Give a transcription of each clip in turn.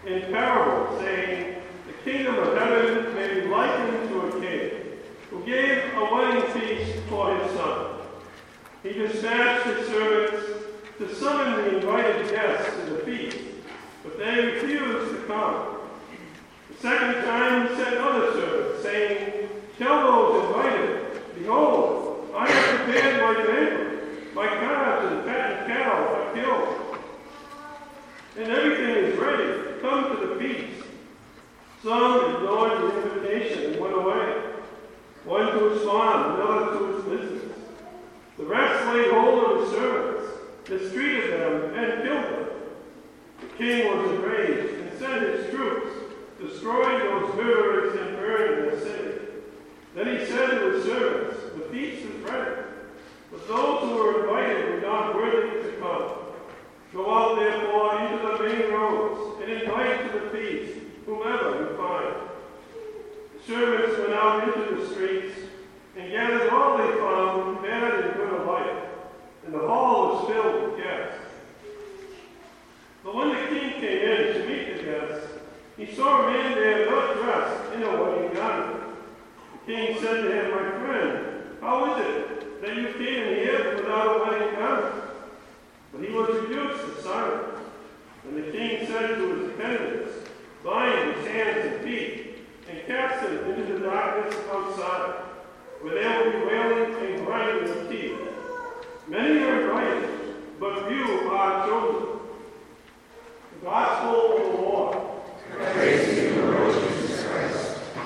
in parable, saying, the kingdom of heaven may be likened to a king who gave a wedding feast for his son. He dispatched his servants to summon the invited guests to the feast, but they refused to come. The second time he sent other servants, saying, tell those invited, behold, I have prepared my banquet, my calves and fattened cattle are killed, and everything is ready. Come to the feast. Some ignored the invitation and went away, one to his farm, another to his business. The rest laid hold of his servants, mistreated them, and killed them. The king was enraged and sent his troops, destroyed those murderers and burned their city. Then he said to his servants, the feast is ready, but those who were invited were not worthy to come. Go out therefore into the main roads and invite to the feast whomever you find. The servants went out into the streets and gathered all they found, prepared and good alike, and the hall was filled with guests. But when the king came in to meet the guests, he saw a man there not dressed in a wedding garment. The king said to him, my friend, how is it that you came in here without a wedding garment? But he was reduced to silence. And the king said to his attendants, bind his hands and feet, and cast him into the darkness outside, where there will be wailing and grinding of teeth. Many are invited, but few are chosen. The Gospel of the Lord. Praise to you, Lord Jesus Christ.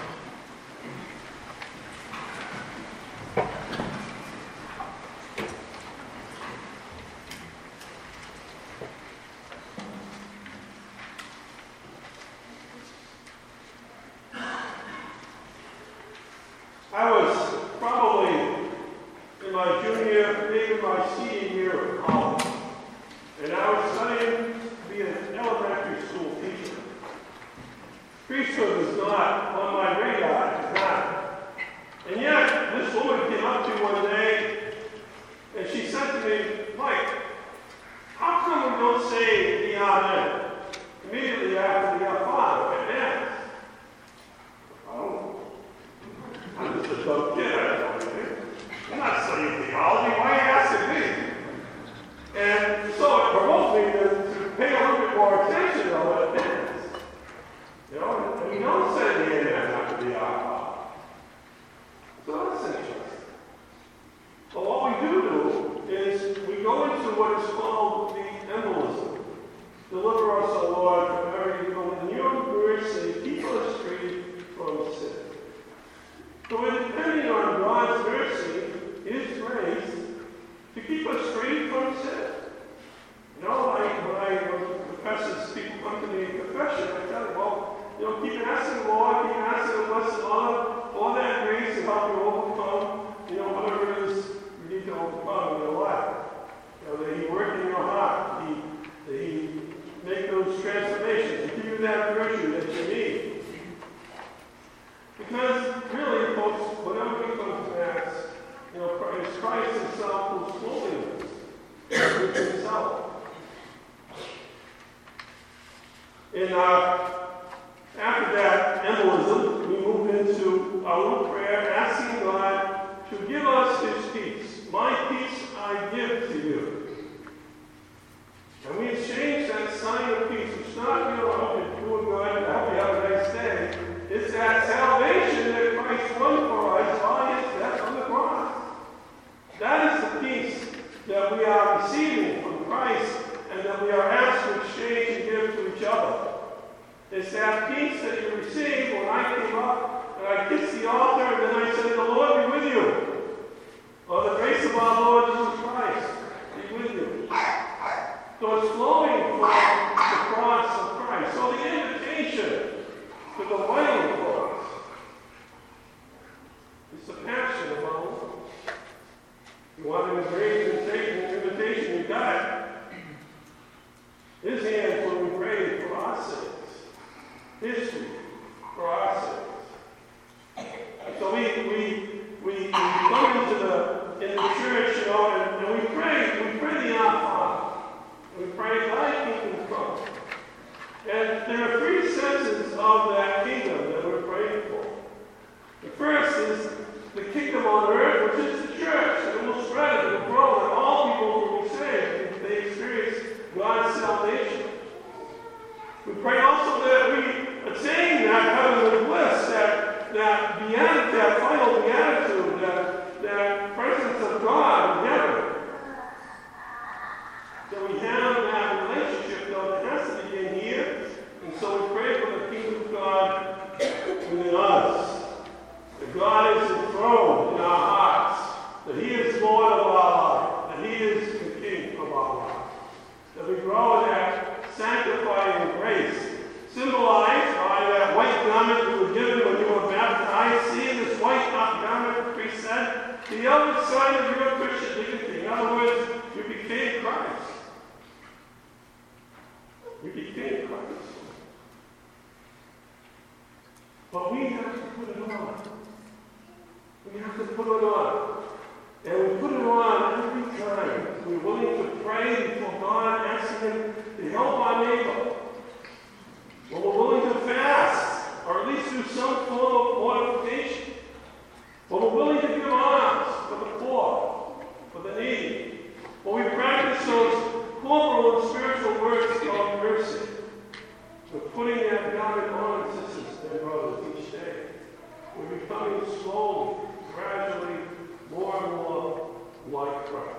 I was probably in my junior, maybe my senior year of college, and I was studying to be an elementary school teacher. Priesthood was not on my radar at the time. And yet, this woman came up to me one day, and she said to me, Mike, how come we don't say the Amen immediately after the Father at Mass? Oh, I'm just a dumb kid, I don't know. I'm not studying theology. Why are you asking me? And so it provoked me to pay a little bit more attention to what it is. You know, and we don't say the Amen after the Our Father. So that's interesting. But what we do is we go into what is called the embolism. Deliver us, O Lord, from every evil, and your mercy keep us free from sin. So we're depending on God's mercy, His grace, to keep us free from sin. You know, when professors, people come to me in confession, I tell them, well, you know, keep asking the Lord, keep asking the Blessed Mother for that grace to help you overcome, you know, whatever it is you need to overcome in your life. You know, that He work in your heart, that He make those transformations, and give you that virtue that you need. Because really, folks, whenever we come to Mass, you know, it's Christ Himself who's clothing us with Himself. And after that embolism, we move into our little prayer, asking God to give us His peace. My peace I give to you. And we exchange that sign of peace. It's not, you know, I hope you're doing good, I hope you have a nice day. It's that salvation that Christ won for us by His death on the cross. That is the peace that we are receiving from Christ and that we are asked to exchange and give to each other. It's that peace that you received when I came up and I kissed the altar and then I said, the Lord be with you. Or the grace of our Lord Jesus Christ be with you. So it's flowing from the cross of Christ. So the invitation to the wedding cross is the passion of our Lord. You want an invitation, you got it. His hands when we pray for our sins. His feet for our sins. So we come into the church, you know, and we pray the Our Father. We pray, thy kingdom come. And there are three of that kingdom that we're praying for. The first is the kingdom on earth, which is the church. And it will spread, it will grow, and all people will be saved if they experience God's salvation. We pray also that we attain that heavenly bliss, that final beatitude, that presence of God in heaven. That we have that relationship, though it has to begin here. And so we pray for the kingdom of God within us. That God is enthroned in our hearts. That He is Lord of our life. That He is the King of our life. That we grow in that sanctifying grace, symbolized by that white garment you were given when you were baptized. See this white garment, the priest said, the other side of your Christian dignity. In other words, you became Christ. You became Christ. But we have to put it on. We have to put it on. And we put it on every time we're willing to pray before God, asking Him to help our neighbor. When we're willing to fast, or at least do some form of mortification. When we're willing to give alms for the poor, for the needy. When we practice those corporal and spiritual works of mercy. We're putting that garment on, sisters and brothers, each day. We're becoming slowly, gradually, more and more like Christ.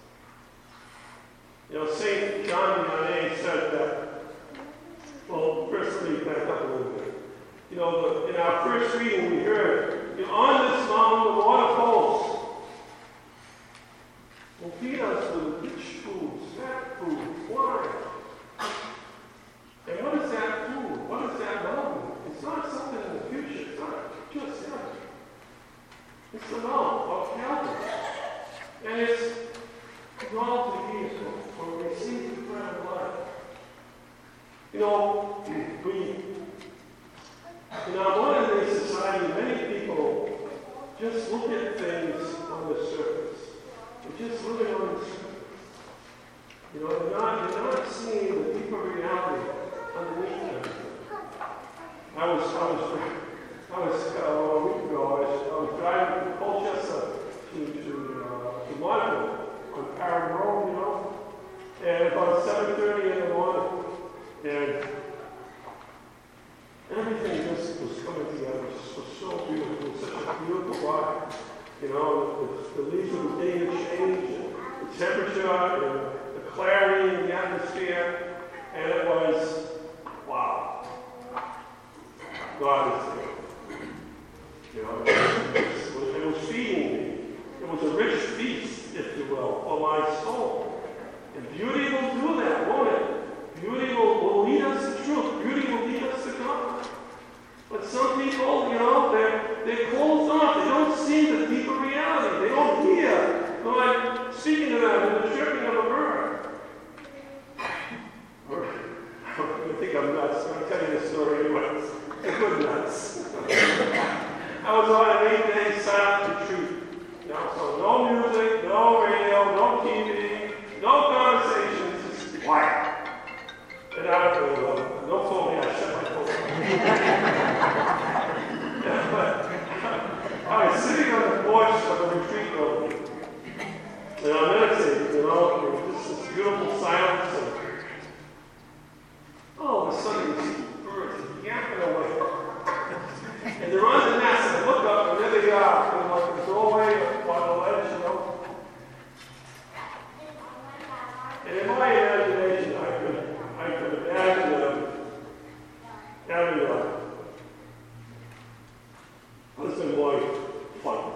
You know, St. John Vianney said that, well, first let me back up a little bit. You know, in our first reading we heard, on this mountain the Lord of hosts will feed us with rich foods, fat food, wine. And what is that food? What is that mountain? It's not something in the future. It's not just heaven. It's the mount of Calvary. And it's all to give for receiving the bread of life. You know, in our modern day society, many people just look at things on the surface. They're just living on the surface. You know, they're not seeing the deeper reality underneath everything. A week ago, I was driving from Colchester to Monaco on Parham Road, you know, and about 7:30 in the morning, and everything just was coming together. It just was so beautiful. It was such a beautiful ride. You know, the leaves of the day had changed, and the temperature, and the clarity in the atmosphere, and it was, wow. God is there. You know, it was feeding me. It was a rich feast, if you will, for my soul. And beauty will do that, won't it? Beauty will lead us to truth. Beauty will lead us to God. But some people, you know, they're closed off. They don't see the deeper reality. They don't hear God speaking to them in the chirping of a bird. I think I'm nuts. I'm going to tell you this story anyway. It's good nuts. I was on an 8-day silent retreat. You know, so no music, no radio, no TV, no conversations, just quiet. And I don't phone me, I shut my phone. I was sitting on the porch of the retreat building. And I'm meditating, you know, just this beautiful silence. And all of a sudden, you see birds yapping away. And they're on the nest, and I look up, and there they are, in like a doorway on the ledge, you know. And in my imagination, I could imagine them having a husband and wife fun.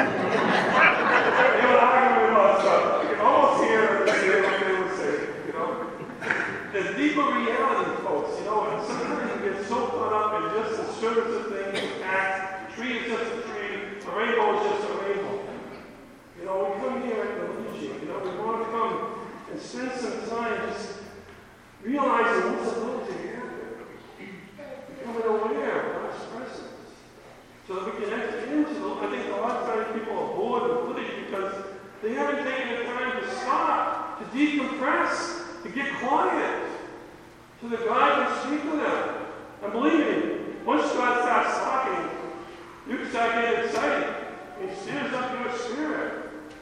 They were arguing about stuff. I can almost hear what they were saying, you know. The deeper reality, folks, you know, and sometimes you get so caught up in just the surface of things, facts. The tree is just a tree, the rainbow is just a rainbow. You know, we come here at the Legion, you know, we want to come and spend some time just realizing what's about to happen. Becoming aware of God's presence. So that we can enter into the, I think a lot of times people are bored and footage because they haven't taken the time to stop, to decompress, to get quiet, so that God can speak to them. I And believe me, once God starts talking, you can start getting excited. It stirs up your spirit.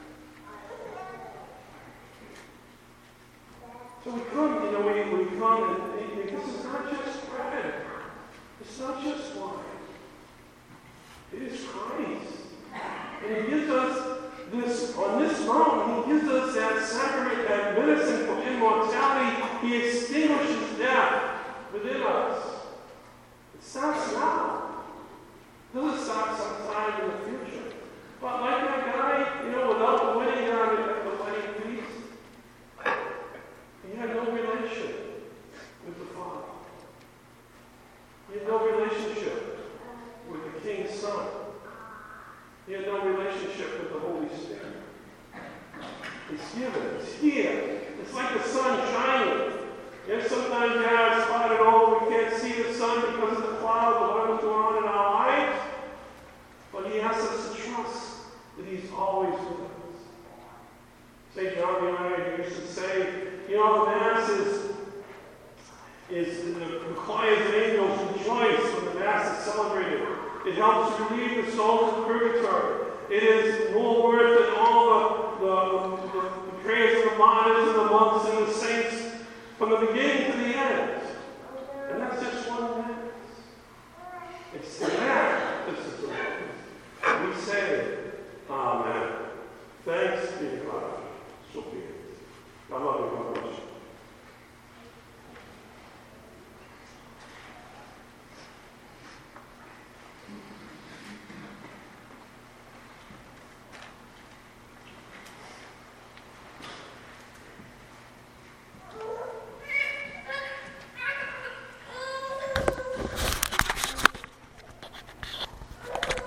So we come, we come and this is not just bread. It's not just wine. It is Christ. And He gives us this, on this mountain, He gives us that sacrament, that medicine for immortality. He extinguishes death within us. It starts now. It doesn't start sometime in the future. But like that guy, without the wedding garment at the wedding feast, he had no relationship with the Father. He had no relationship with the King's Son. He had no relationship with the Holy Spirit. It's given. It's here. It's like the sun shining. Yes, sometimes you have spotted over. We can't see the sun because of the cloud, or whatever's going on in our lives. But He asks us to trust that He's always with us. St. John the Iron used to say, the Mass is the choirs of angels rejoice when the Mass is celebrated. It helps relieve the souls of purgatory. It is more worth than all the prayers of the martyrs and the monks and the saints from the beginning to the end.